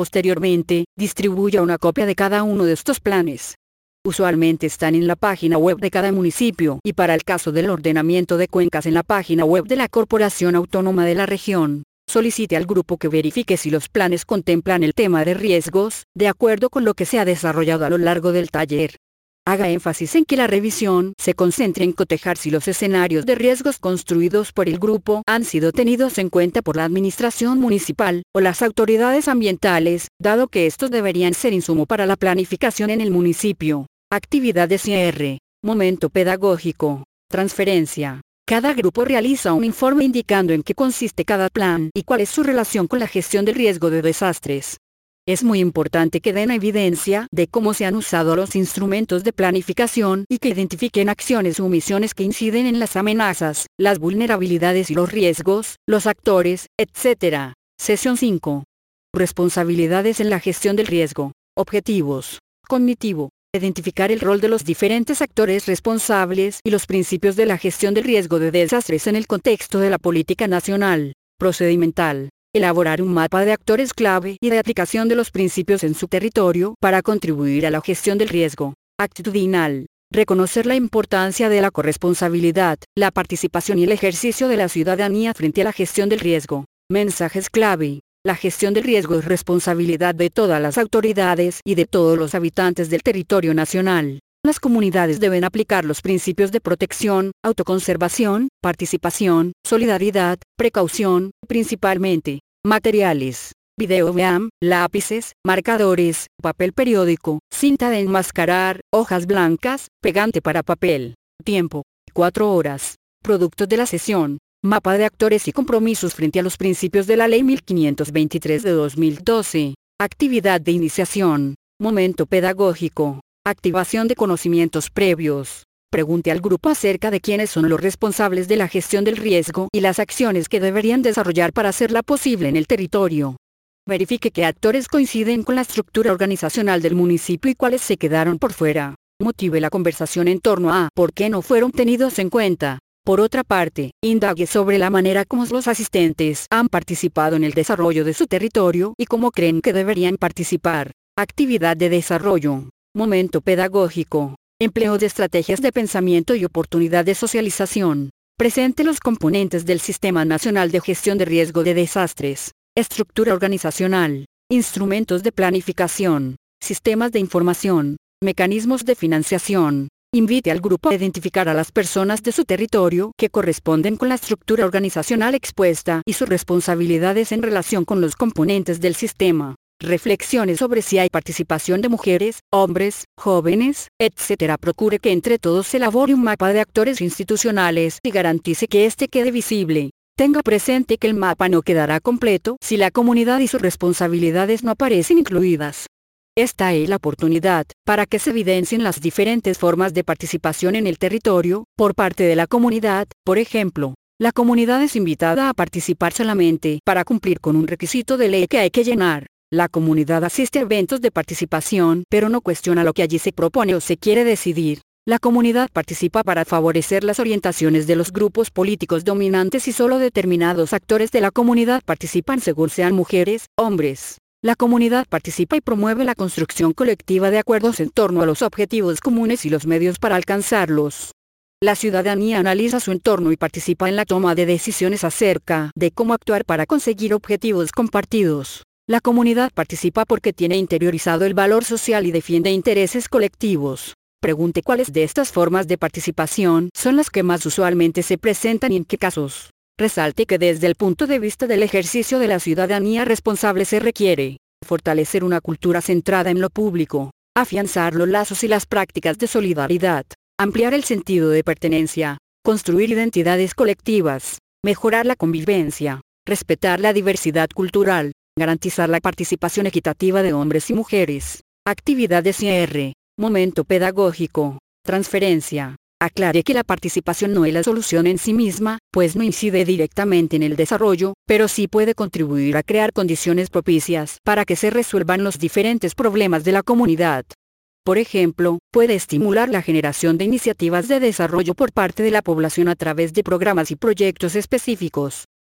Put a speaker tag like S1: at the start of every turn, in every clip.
S1: Posteriormente, distribuya una copia de cada uno de estos planes. Usualmente están en la página web de cada municipio y para el caso del ordenamiento de cuencas en la página web de la Corporación Autónoma de la Región. Solicite al grupo que verifique si los planes contemplan el tema de riesgos, de acuerdo con lo que se ha desarrollado a lo largo del taller. Haga énfasis en que la revisión se concentre en cotejar si los escenarios de riesgos construidos por el grupo han sido tenidos en cuenta por la administración municipal o las autoridades ambientales, dado que estos deberían ser insumo para la planificación en el municipio. Actividad de cierre. Momento pedagógico. Transferencia. Cada grupo realiza un informe indicando en qué consiste cada plan y cuál es su relación con la gestión del riesgo de desastres. Es muy importante que den evidencia de cómo se han usado los instrumentos de planificación y que identifiquen acciones u omisiones que inciden en las amenazas, las vulnerabilidades y los riesgos, los actores, etc. Sesión 5. Responsabilidades en la gestión del riesgo. Objetivos. Cognitivo. Identificar el rol de los diferentes actores responsables y los principios de la gestión del riesgo de desastres en el contexto de la política nacional. Procedimental. Elaborar un mapa de actores clave y de aplicación de los principios en su territorio para contribuir a la gestión del riesgo. Actitudinal. Reconocer la importancia de la corresponsabilidad, la participación y el ejercicio de la ciudadanía frente a la gestión del riesgo. Mensajes clave. La gestión del riesgo es responsabilidad de todas las autoridades y de todos los habitantes del territorio nacional. Las comunidades deben aplicar los principios de protección, autoconservación, participación, solidaridad, precaución, principalmente. Materiales. Videobeam, lápices, marcadores, papel periódico, cinta de enmascarar, hojas blancas, pegante para papel. Tiempo. 4 horas. Productos de la sesión. Mapa de actores y compromisos frente a los principios de la Ley 1523 de 2012. Actividad de iniciación. Momento pedagógico. Activación de conocimientos previos. Pregunte al grupo acerca de quiénes son los responsables de la gestión del riesgo y las acciones que deberían desarrollar para hacerla posible en el territorio. Verifique qué actores coinciden con la estructura organizacional del municipio y cuáles se quedaron por fuera. Motive la conversación en torno a por qué no fueron tenidos en cuenta. Por otra parte, indague sobre la manera como los asistentes han participado en el desarrollo de su territorio y cómo creen que deberían participar. Actividad de desarrollo. Momento pedagógico. Empleo de estrategias de pensamiento y oportunidad de socialización. Presente los componentes del Sistema Nacional de Gestión de Riesgo de Desastres. Estructura organizacional. Instrumentos de planificación. Sistemas de información. Mecanismos de financiación. Invite al grupo a identificar a las personas de su territorio que corresponden con la estructura organizacional expuesta y sus responsabilidades en relación con los componentes del sistema. Reflexiones sobre si hay participación de mujeres, hombres, jóvenes, etc. Procure que entre todos se elabore un mapa de actores institucionales y garantice que éste quede visible. Tenga presente que el mapa no quedará completo si la comunidad y sus responsabilidades no aparecen incluidas. Esta es la oportunidad para que se evidencien las diferentes formas de participación en el territorio por parte de la comunidad. Por ejemplo, la comunidad es invitada a participar solamente para cumplir con un requisito de ley que hay que llenar. La comunidad asiste a eventos de participación, pero no cuestiona lo que allí se propone o se quiere decidir. La comunidad participa para favorecer las orientaciones de los grupos políticos dominantes y solo determinados actores de la comunidad participan según sean mujeres, hombres. La comunidad participa y promueve la construcción colectiva de acuerdos en torno a los objetivos comunes y los medios para alcanzarlos. La ciudadanía analiza su entorno y participa en la toma de decisiones acerca de cómo actuar para conseguir objetivos compartidos. La comunidad participa porque tiene interiorizado el valor social y defiende intereses colectivos. Pregunte cuáles de estas formas de participación son las que más usualmente se presentan y en qué casos. Resalte que desde el punto de vista del ejercicio de la ciudadanía responsable se requiere fortalecer una cultura centrada en lo público, afianzar los lazos y las prácticas de solidaridad, ampliar el sentido de pertenencia, construir identidades colectivas, mejorar la convivencia, respetar la diversidad cultural, garantizar la participación equitativa de hombres y mujeres. Actividad de cierre. Momento pedagógico. Transferencia. Aclare que la participación no es la solución en sí misma, pues no incide directamente en el desarrollo, pero sí puede contribuir a crear condiciones propicias para que se resuelvan los diferentes problemas de la comunidad. Por ejemplo, puede estimular la generación de iniciativas de desarrollo por parte de la población a través de programas y proyectos específicos.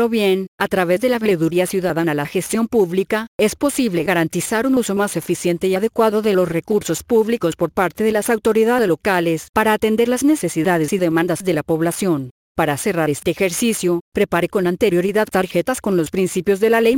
S1: O bien, a través de la veeduría ciudadana a la gestión pública, es posible garantizar un uso más eficiente y adecuado de los recursos públicos por parte de las autoridades locales para atender las necesidades y demandas de la población. Para cerrar este ejercicio, prepare con anterioridad tarjetas con los principios de la Ley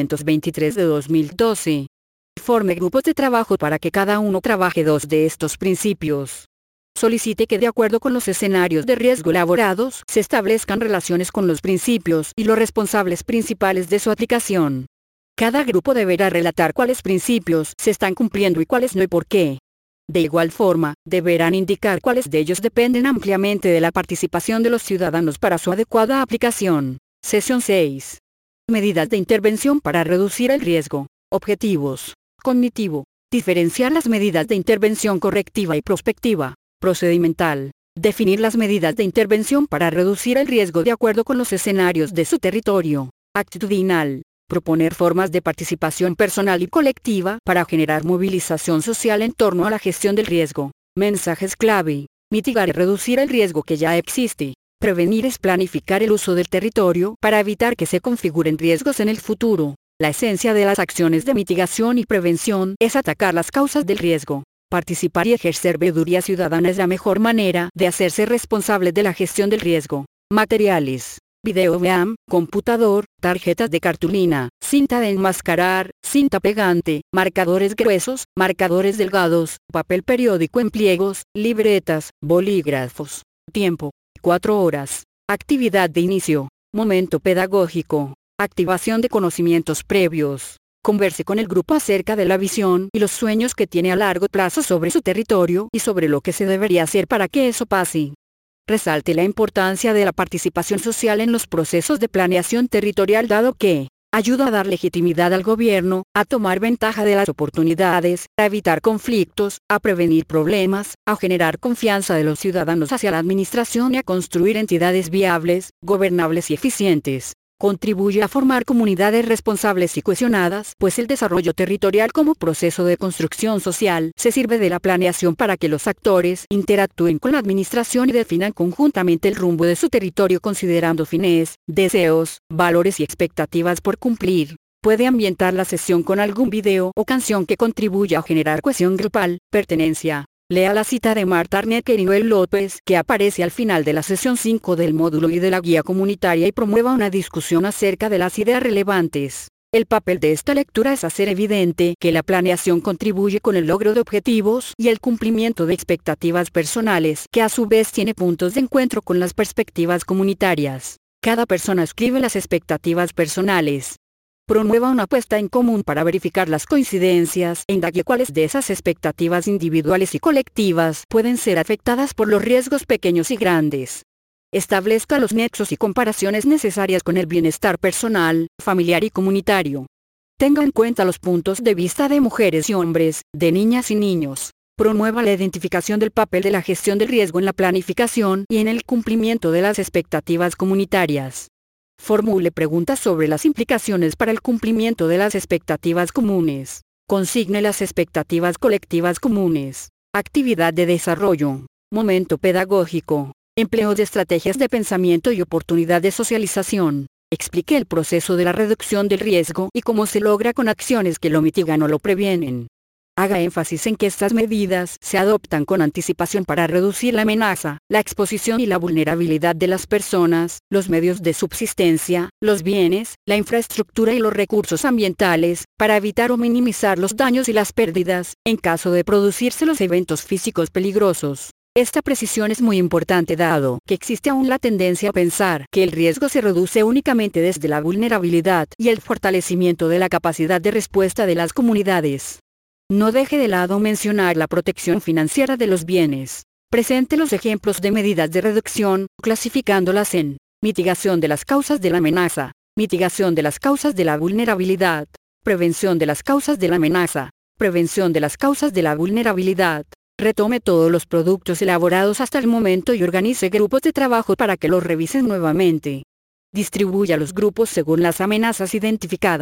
S1: 1523 de 2012. Forme grupos de trabajo para que cada uno trabaje dos de estos principios. Solicite que de acuerdo con los escenarios de riesgo elaborados, se establezcan relaciones con los principios y los responsables principales de su aplicación. Cada grupo deberá relatar cuáles principios se están cumpliendo y cuáles no y por qué. De igual forma, deberán indicar cuáles de ellos dependen ampliamente de la participación de los ciudadanos para su adecuada aplicación. Sesión 6. Medidas de intervención para reducir el riesgo. Objetivos. Cognitivo. Diferenciar las medidas de intervención correctiva y prospectiva. Procedimental. Definir las medidas de intervención para reducir el riesgo de acuerdo con los escenarios de su territorio. Actitudinal. Proponer formas de participación personal y colectiva para generar movilización social en torno a la gestión del riesgo. Mensajes clave. Mitigar y reducir el riesgo que ya existe. Prevenir es planificar el uso del territorio para evitar que se configuren riesgos en el futuro. La esencia de las acciones de mitigación y prevención es atacar las causas del riesgo. Participar y ejercer veeduría ciudadana es la mejor manera de hacerse responsable de la gestión del riesgo. Materiales. Video VAM, computador, tarjetas de cartulina, cinta de enmascarar, cinta pegante, marcadores gruesos, marcadores delgados, papel periódico en pliegos, libretas, bolígrafos. Tiempo: 4 horas. Actividad de inicio. Momento pedagógico. Activación de conocimientos previos. Converse con el grupo acerca de la visión y los sueños que tiene a largo plazo sobre su territorio y sobre lo que se debería hacer para que eso pase. Resalte la importancia de la participación social en los procesos de planeación territorial dado que ayuda a dar legitimidad al gobierno, a tomar ventaja de las oportunidades, a evitar conflictos, a prevenir problemas, a generar confianza de los ciudadanos hacia la administración y a construir entidades viables, gobernables y eficientes. Contribuye a formar comunidades responsables y cohesionadas, pues el desarrollo territorial como proceso de construcción social se sirve de la planeación para que los actores interactúen con la administración y definan conjuntamente el rumbo de su territorio considerando fines, deseos, valores y expectativas por cumplir. Puede ambientar la sesión con algún video o canción que contribuya a generar cohesión grupal, pertenencia. Lea la cita de Marta Arnecker y Noel López que aparece al final de la sesión 5 del módulo y de la guía comunitaria y promueva una discusión acerca de las ideas relevantes. El papel de esta lectura es hacer evidente que la planeación contribuye con el logro de objetivos y el cumplimiento de expectativas personales, que a su vez tiene puntos de encuentro con las perspectivas comunitarias. Cada persona escribe las expectativas personales. Promueva una puesta en común para verificar las coincidencias e indague cuáles de esas expectativas individuales y colectivas pueden ser afectadas por los riesgos pequeños y grandes. Establezca los nexos y comparaciones necesarias con el bienestar personal, familiar y comunitario. Tenga en cuenta los puntos de vista de mujeres y hombres, de niñas y niños. Promueva la identificación del papel de la gestión del riesgo en la planificación y en el cumplimiento de las expectativas comunitarias. Formule preguntas sobre las implicaciones para el cumplimiento de las expectativas comunes. Consigne las expectativas colectivas comunes. Actividad de desarrollo. Momento pedagógico. Empleo de estrategias de pensamiento y oportunidad de socialización. Explique el proceso de la reducción del riesgo y cómo se logra con acciones que lo mitigan o lo previenen. Haga énfasis en que estas medidas se adoptan con anticipación para reducir la amenaza, la exposición y la vulnerabilidad de las personas, los medios de subsistencia, los bienes, la infraestructura y los recursos ambientales, para evitar o minimizar los daños y las pérdidas, en caso de producirse los eventos físicos peligrosos. Esta precisión es muy importante dado que existe aún la tendencia a pensar que el riesgo se reduce únicamente desde la vulnerabilidad y el fortalecimiento de la capacidad de respuesta de las comunidades. No deje de lado mencionar la protección financiera de los bienes. Presente los ejemplos de medidas de reducción, clasificándolas en mitigación de las causas de la amenaza, mitigación de las causas de la vulnerabilidad, prevención de las causas de la amenaza, prevención de las causas de la vulnerabilidad. Retome todos los productos elaborados hasta el momento y organice grupos de trabajo para que los revisen nuevamente. Distribuya los grupos según las amenazas identificadas.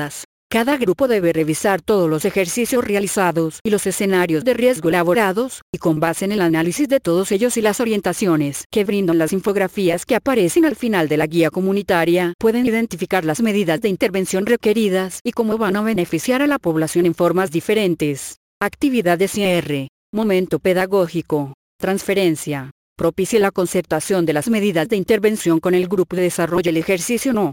S1: Cada grupo debe revisar todos los ejercicios realizados y los escenarios de riesgo elaborados, y con base en el análisis de todos ellos y las orientaciones que brindan las infografías que aparecen al final de la guía comunitaria, pueden identificar las medidas de intervención requeridas y cómo van a beneficiar a la población en formas diferentes. Actividad de cierre. Momento pedagógico. Transferencia. Propicie la concertación de las medidas de intervención con el grupo de desarrollo. El ejercicio no.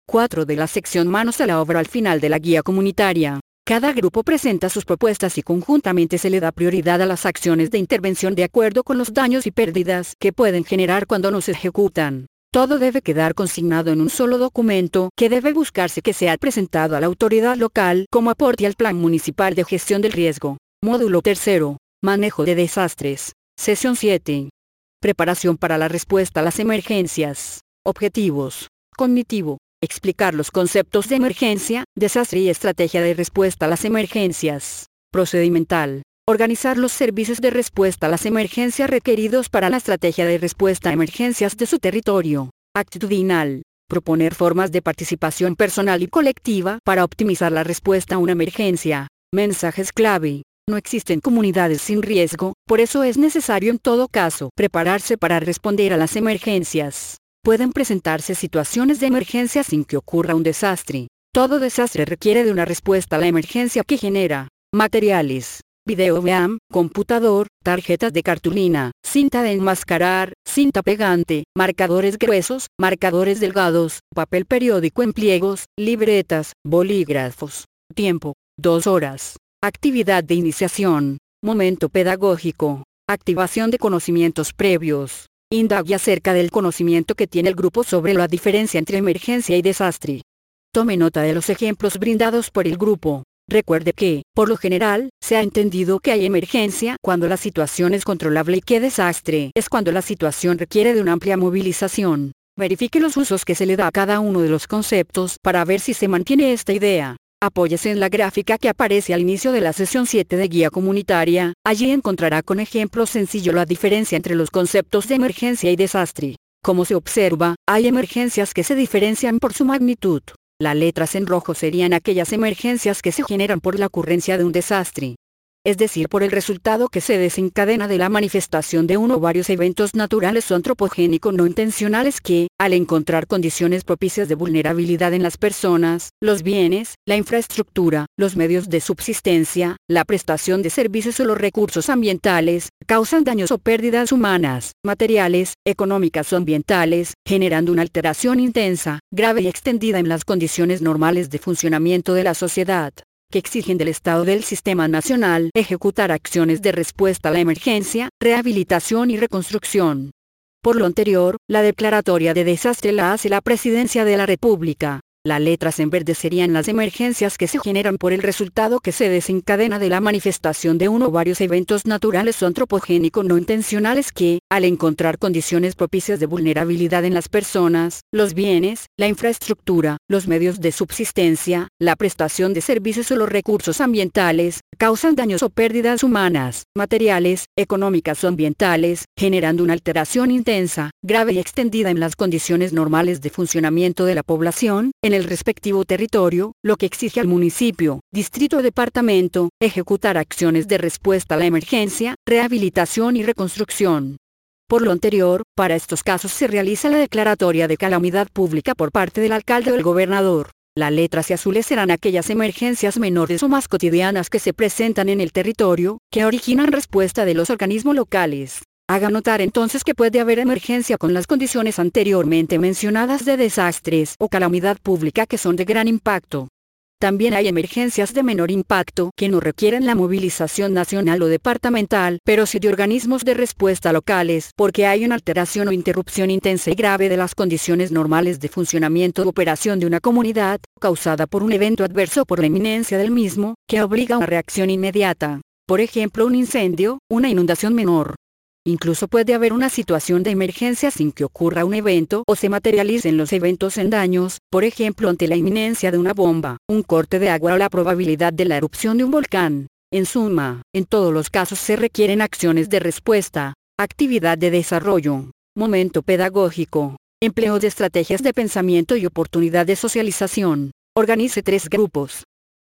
S1: 4 de la sección Manos a la obra al final de la guía comunitaria. Cada grupo presenta sus propuestas y conjuntamente se le da prioridad a las acciones de intervención de acuerdo con los daños y pérdidas que pueden generar cuando no se ejecutan. Todo debe quedar consignado en un solo documento que debe buscarse que sea presentado a la autoridad local como aporte al Plan Municipal de Gestión del Riesgo. Módulo 3. Manejo de desastres. Sesión 7. Preparación para la respuesta a las emergencias. Objetivos. Cognitivo. Explicar los conceptos de emergencia, desastre y estrategia de respuesta a las emergencias. Procedimental. Organizar los servicios de respuesta a las emergencias requeridos para la estrategia de respuesta a emergencias de su territorio. Actitudinal. Proponer formas de participación personal y colectiva para optimizar la respuesta a una emergencia. Mensajes clave. No existen comunidades sin riesgo, por eso es necesario en todo caso prepararse para responder a las emergencias. Pueden presentarse situaciones de emergencia sin que ocurra un desastre. Todo desastre requiere de una respuesta a la emergencia que genera. Materiales. Video VAM, computador, tarjetas de cartulina, cinta de enmascarar, cinta pegante, marcadores gruesos, marcadores delgados, papel periódico en pliegos, libretas, bolígrafos. Tiempo. 2 horas. Actividad de iniciación. Momento pedagógico. Activación de conocimientos previos. Indague acerca del conocimiento que tiene el grupo sobre la diferencia entre emergencia y desastre. Tome nota de los ejemplos brindados por el grupo. Recuerde que, por lo general, se ha entendido que hay emergencia cuando la situación es controlable y que desastre es cuando la situación requiere de una amplia movilización. Verifique los usos que se le da a cada uno de los conceptos para ver si se mantiene esta idea. Apóyese en la gráfica que aparece al inicio de la sesión 7 de guía comunitaria, allí encontrará con ejemplos sencillos la diferencia entre los conceptos de emergencia y desastre. Como se observa, hay emergencias que se diferencian por su magnitud. Las letras en rojo serían aquellas emergencias que se generan por la ocurrencia de un desastre. Es decir, por el resultado que se desencadena de la manifestación de uno o varios eventos naturales o antropogénicos no intencionales que, al encontrar condiciones propicias de vulnerabilidad en las personas, los bienes, la infraestructura, los medios de subsistencia, la prestación de servicios o los recursos ambientales, causan daños o pérdidas humanas, materiales, económicas o ambientales, generando una alteración intensa, grave y extendida en las condiciones normales de funcionamiento de la sociedad, que exigen del Estado del Sistema Nacional ejecutar acciones de respuesta a la emergencia, rehabilitación y reconstrucción. Por lo anterior, la declaratoria de desastre la hace la Presidencia de la República. Las letras en verde serían las emergencias que se generan por el resultado que se desencadena de la manifestación de uno o varios eventos naturales o antropogénicos no intencionales que, al encontrar condiciones propicias de vulnerabilidad en las personas, los bienes, la infraestructura, los medios de subsistencia, la prestación de servicios o los recursos ambientales, causan daños o pérdidas humanas, materiales, económicas o ambientales, generando una alteración intensa, grave y extendida en las condiciones normales de funcionamiento de la población, en el respectivo territorio, lo que exige al municipio, distrito o departamento, ejecutar acciones de respuesta a la emergencia, rehabilitación y reconstrucción. Por lo anterior, para estos casos se realiza la declaratoria de calamidad pública por parte del alcalde o el gobernador. Las letras y azules serán aquellas emergencias menores o más cotidianas que se presentan en el territorio, que originan respuesta de los organismos locales. Haga notar entonces que puede haber emergencia con las condiciones anteriormente mencionadas de desastres o calamidad pública que son de gran impacto. También hay emergencias de menor impacto que no requieren la movilización nacional o departamental, pero sí de organismos de respuesta locales, porque hay una alteración o interrupción intensa y grave de las condiciones normales de funcionamiento o operación de una comunidad, causada por un evento adverso o por la inminencia del mismo, que obliga a una reacción inmediata. Por ejemplo, un incendio, una inundación menor. Incluso puede haber una situación de emergencia sin que ocurra un evento o se materialicen los eventos en daños, por ejemplo ante la inminencia de una bomba, un corte de agua o la probabilidad de la erupción de un volcán. En suma, en todos los casos se requieren acciones de respuesta. Actividad de desarrollo. Momento pedagógico. Empleo de estrategias de pensamiento y oportunidad de socialización. Organice 3 grupos.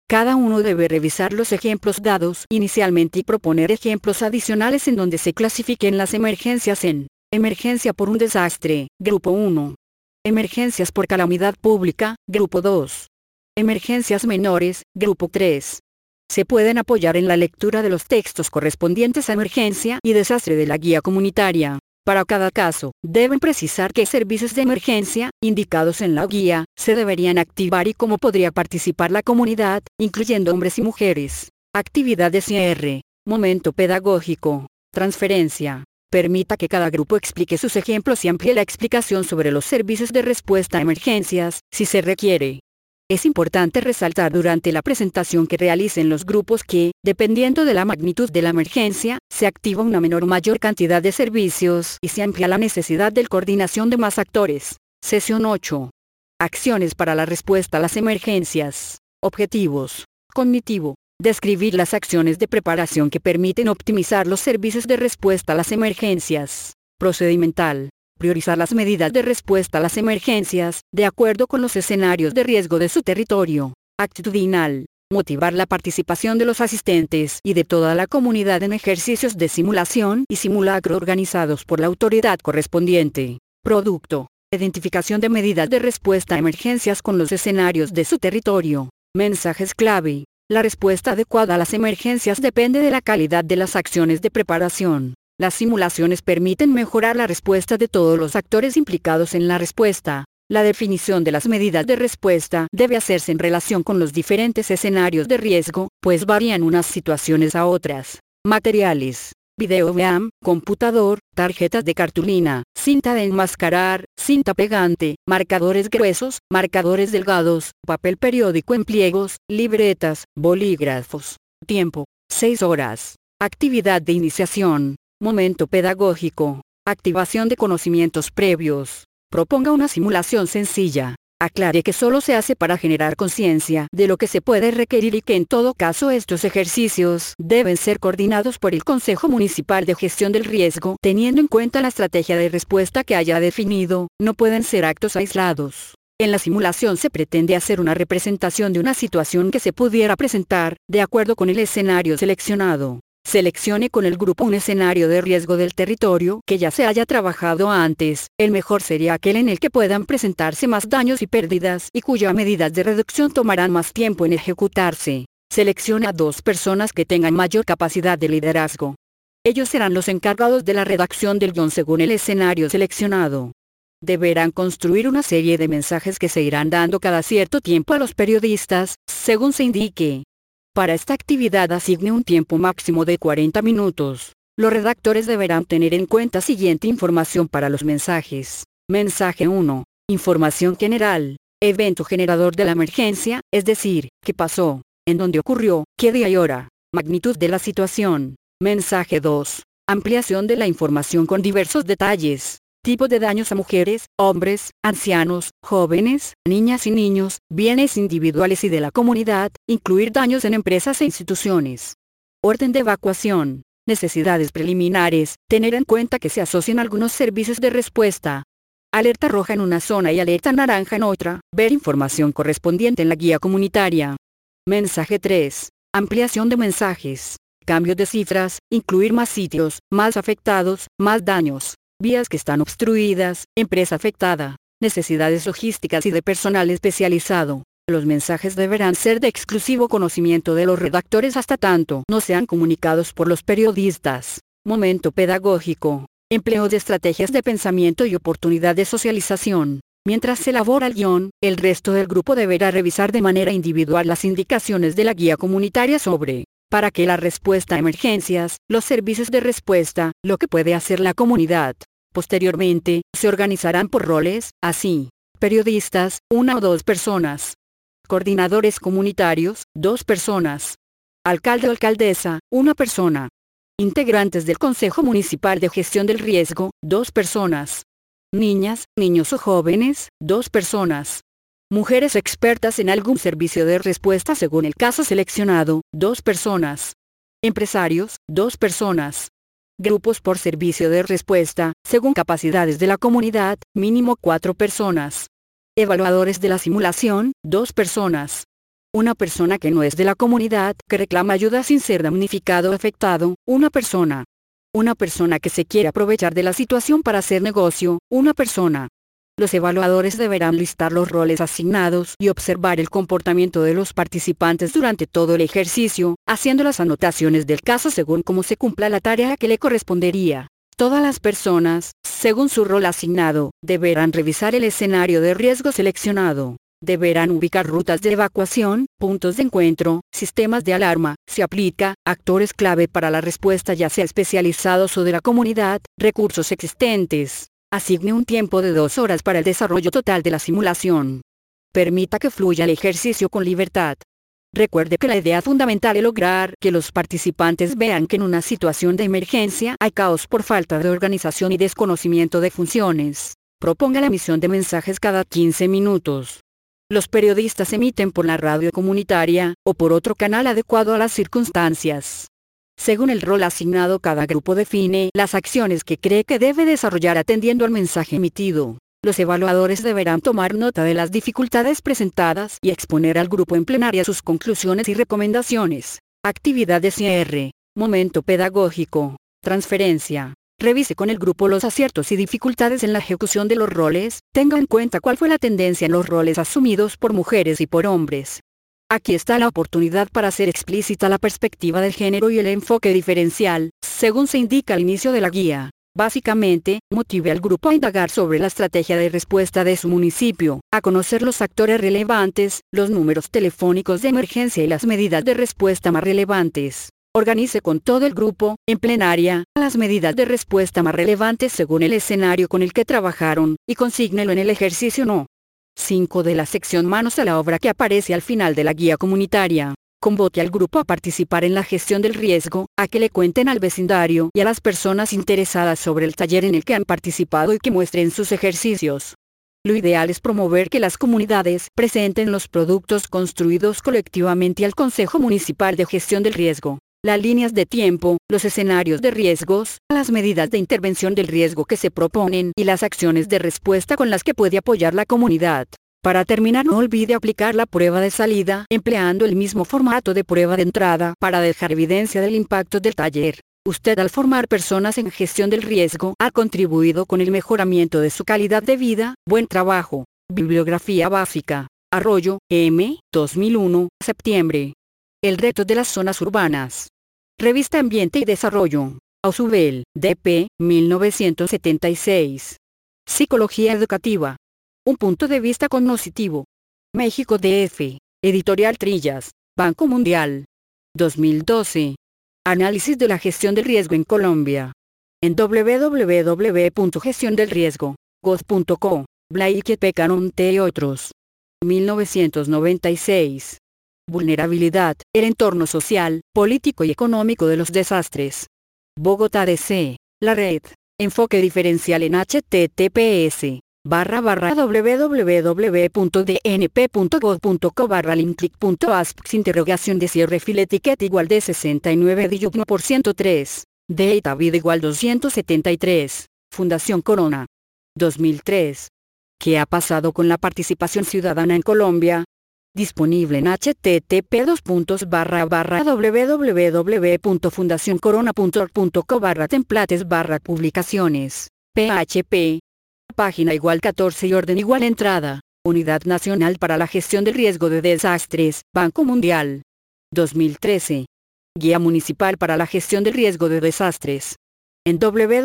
S1: Cada uno debe revisar los ejemplos dados inicialmente y proponer ejemplos adicionales en donde se clasifiquen las emergencias en: emergencia por un desastre, grupo 1. Emergencias por calamidad pública, grupo 2. Emergencias menores, grupo 3. Se pueden apoyar en la lectura de los textos correspondientes a emergencia y desastre de la guía comunitaria. Para cada caso, deben precisar qué servicios de emergencia, indicados en la guía, se deberían activar y cómo podría participar la comunidad, incluyendo hombres y mujeres. Actividad de cierre. Momento pedagógico. Transferencia. Permita que cada grupo explique sus ejemplos y amplíe la explicación sobre los servicios de respuesta a emergencias, si se requiere. Es importante resaltar durante la presentación que realicen los grupos que, dependiendo de la magnitud de la emergencia, se activa una menor o mayor cantidad de servicios y se amplía la necesidad de coordinación de más actores. Sesión 8. Acciones para la respuesta a las emergencias. Objetivos. Cognitivo. Describir las acciones de preparación que permiten optimizar los servicios de respuesta a las emergencias. Procedimental. Priorizar las medidas de respuesta a las emergencias, de acuerdo con los escenarios de riesgo de su territorio. Actitudinal. Motivar la participación de los asistentes y de toda la comunidad en ejercicios de simulación y simulacro organizados por la autoridad correspondiente. Producto. Identificación de medidas de respuesta a emergencias con los escenarios de su territorio. Mensajes clave. La respuesta adecuada a las emergencias depende de la calidad de las acciones de preparación. Las simulaciones permiten mejorar la respuesta de todos los actores implicados en la respuesta. La definición de las medidas de respuesta debe hacerse en relación con los diferentes escenarios de riesgo, pues varían unas situaciones a otras. Materiales. Video VAM, computador, tarjetas de cartulina, cinta de enmascarar, cinta pegante, marcadores gruesos, marcadores delgados, papel periódico en pliegos, libretas, bolígrafos. Tiempo: 6 horas. Actividad de iniciación. Momento pedagógico. Activación de conocimientos previos. Proponga una simulación sencilla. Aclare que solo se hace para generar conciencia de lo que se puede requerir y que en todo caso estos ejercicios deben ser coordinados por el Consejo Municipal de Gestión del Riesgo, teniendo en cuenta la estrategia de respuesta que haya definido. No pueden ser actos aislados. En la simulación se pretende hacer una representación de una situación que se pudiera presentar, de acuerdo con el escenario seleccionado. Seleccione con el grupo un escenario de riesgo del territorio que ya se haya trabajado antes. El mejor sería aquel en el que puedan presentarse más daños y pérdidas y cuyas medidas de reducción tomarán más tiempo en ejecutarse. Seleccione a 2 personas que tengan mayor capacidad de liderazgo. Ellos serán los encargados de la redacción del guión según el escenario seleccionado. Deberán construir una serie de mensajes que se irán dando cada cierto tiempo a los periodistas, según se indique. Para esta actividad asigne un tiempo máximo de 40 minutos. Los redactores deberán tener en cuenta siguiente información para los mensajes. Mensaje 1. Información general. Evento generador de la emergencia, es decir, qué pasó, en dónde ocurrió, qué día y hora, magnitud de la situación. Mensaje 2. Ampliación de la información con diversos detalles. Tipo de daños a mujeres, hombres, ancianos, jóvenes, niñas y niños, bienes individuales y de la comunidad, incluir daños en empresas e instituciones. Orden de evacuación. Necesidades preliminares, tener en cuenta que se asocian algunos servicios de respuesta. Alerta roja en una zona y alerta naranja en otra, ver información correspondiente en la guía comunitaria. Mensaje 3. Ampliación de mensajes. Cambio de cifras, incluir más sitios, más afectados, más daños. Vías que están obstruidas, empresa afectada, necesidades logísticas y de personal especializado. Los mensajes deberán ser de exclusivo conocimiento de los redactores hasta tanto no sean comunicados por los periodistas. Momento pedagógico. Empleo de estrategias de pensamiento y oportunidad de socialización. Mientras se elabora el guión, el resto del grupo deberá revisar de manera individual las indicaciones de la guía comunitaria sobre para qué la respuesta a emergencias, los servicios de respuesta, lo que puede hacer la comunidad. Posteriormente, se organizarán por roles, así: periodistas, 1 o 2 personas. Coordinadores comunitarios, 2 personas. Alcalde o alcaldesa, 1 persona. Integrantes del Consejo Municipal de Gestión del Riesgo, 2 personas. Niñas, niños o jóvenes, 2 personas. Mujeres expertas en algún servicio de respuesta según el caso seleccionado, 2 personas. Empresarios, 2 personas. Grupos por servicio de respuesta, según capacidades de la comunidad, mínimo 4 personas. Evaluadores de la simulación, 2 personas. una persona que no es de la comunidad, que reclama ayuda sin ser damnificado o afectado, una persona que se quiere aprovechar de la situación para hacer negocio, una persona. Los evaluadores deberán listar los roles asignados y observar el comportamiento de los participantes durante todo el ejercicio, haciendo las anotaciones del caso según cómo se cumpla la tarea que le correspondería. Todas las personas, según su rol asignado, deberán revisar el escenario de riesgo seleccionado. Deberán ubicar rutas de evacuación, puntos de encuentro, sistemas de alarma, si aplica, actores clave para la respuesta ya sea especializados o de la comunidad, recursos existentes. Asigne un tiempo de 2 horas para el desarrollo total de la simulación. Permita que fluya el ejercicio con libertad. Recuerde que la idea fundamental es lograr que los participantes vean que en una situación de emergencia hay caos por falta de organización y desconocimiento de funciones. Proponga la emisión de mensajes cada 15 minutos. Los periodistas emiten por la radio comunitaria, o por otro canal adecuado a las circunstancias. Según el rol asignado, cada grupo define las acciones que cree que debe desarrollar atendiendo al mensaje emitido. Los evaluadores deberán tomar nota de las dificultades presentadas y exponer al grupo en plenaria sus conclusiones y recomendaciones. Actividad de cierre. Momento pedagógico. Transferencia. Revise con el grupo los aciertos y dificultades en la ejecución de los roles, tenga en cuenta cuál fue la tendencia en los roles asumidos por mujeres y por hombres. Aquí está la oportunidad para hacer explícita la perspectiva del género y el enfoque diferencial, según se indica al inicio de la guía. Básicamente, motive al grupo a indagar sobre la estrategia de respuesta de su municipio, a conocer los actores relevantes, los números telefónicos de emergencia y las medidas de respuesta más relevantes. Organice con todo el grupo, en plenaria, las medidas de respuesta más relevantes según el escenario con el que trabajaron, y consígnelo en el ejercicio No. 5 de la sección Manos a la obra que aparece al final de la guía comunitaria. Convoque al grupo a participar en la gestión del riesgo, a que le cuenten al vecindario y a las personas interesadas sobre el taller en el que han participado y que muestren sus ejercicios. Lo ideal es promover que las comunidades presenten los productos construidos colectivamente al Consejo Municipal de Gestión del Riesgo. Las líneas de tiempo, los escenarios de riesgos, las medidas de intervención del riesgo que se proponen y las acciones de respuesta con las que puede apoyar la comunidad. Para terminar, no olvide aplicar la prueba de salida, empleando el mismo formato de prueba de entrada para dejar evidencia del impacto del taller. Usted, al formar personas en gestión del riesgo, ha contribuido con el mejoramiento de su calidad de vida. Buen trabajo. Bibliografía básica. Arroyo, M. 2001, septiembre. El reto de las zonas urbanas. Revista Ambiente y Desarrollo. Ausubel, D.P., 1976. Psicología educativa. Un punto de vista cognoscitivo. México D.F. Editorial Trillas. Banco Mundial. 2012. Análisis de la gestión del riesgo en Colombia. En www.gestiondelriesgo.gov.co. Blake P. Caronte y otros. 1996. Vulnerabilidad, el entorno social, político y económico de los desastres. Bogotá DC. La red. Enfoque diferencial en https://www.dnp.gov.co/linkclick.asps interrogación de cierre file etiqueta igual de 69 diugno por 103. Data vida igual 273. Fundación Corona. 2003. ¿Qué ha pasado con la participación ciudadana en Colombia? Disponible en http://www.fundacioncorona.org.co/templates/publicaciones. PHP. Página igual 14 y orden igual entrada. Unidad Nacional para la Gestión del Riesgo de Desastres, Banco Mundial. 2013. Guía Municipal para la Gestión del Riesgo de Desastres. En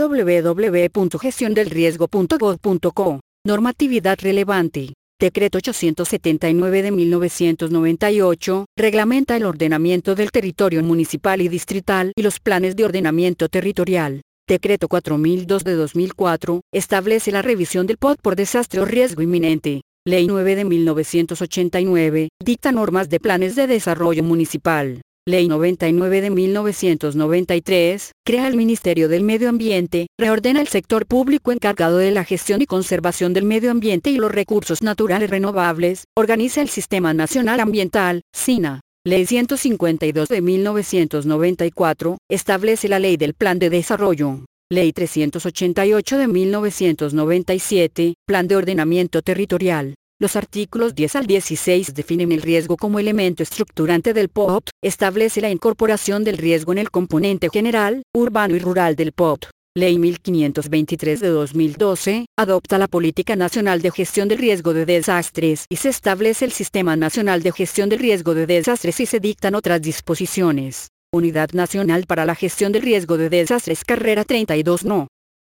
S1: www.gestiondelriesgo.gov.co. Normatividad relevante. Decreto 879 de 1998, reglamenta el ordenamiento del territorio municipal y distrital y los planes de ordenamiento territorial. Decreto 4002 de 2004, establece la revisión del POD por desastre o riesgo inminente. Ley 9 de 1989, dicta normas de planes de desarrollo municipal. Ley 99 de 1993, crea el Ministerio del Medio Ambiente, reordena el sector público encargado de la gestión y conservación del medio ambiente y los recursos naturales renovables, organiza el Sistema Nacional Ambiental, SINA. Ley 152 de 1994, establece la Ley del Plan de Desarrollo. Ley 388 de 1997, Plan de Ordenamiento Territorial. Los artículos 10 al 16 definen el riesgo como elemento estructurante del POT, establece la incorporación del riesgo en el componente general, urbano y rural del POT. Ley 1523 de 2012, adopta la Política Nacional de Gestión del Riesgo de Desastres y se establece el Sistema Nacional de Gestión del Riesgo de Desastres y se dictan otras disposiciones. Unidad Nacional para la Gestión del Riesgo de Desastres, carrera 32 No.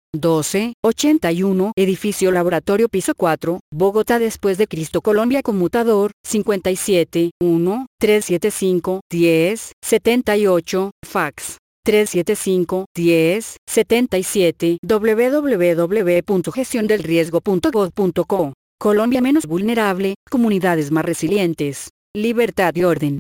S1: 1281, edificio laboratorio piso 4, Bogotá después de Cristo, Colombia, conmutador, 57, 1, 375, 10, 78, fax, 375, 10, 77, www.gestiondelriesgo.gov.co. Colombia menos vulnerable, comunidades más resilientes, libertad y orden.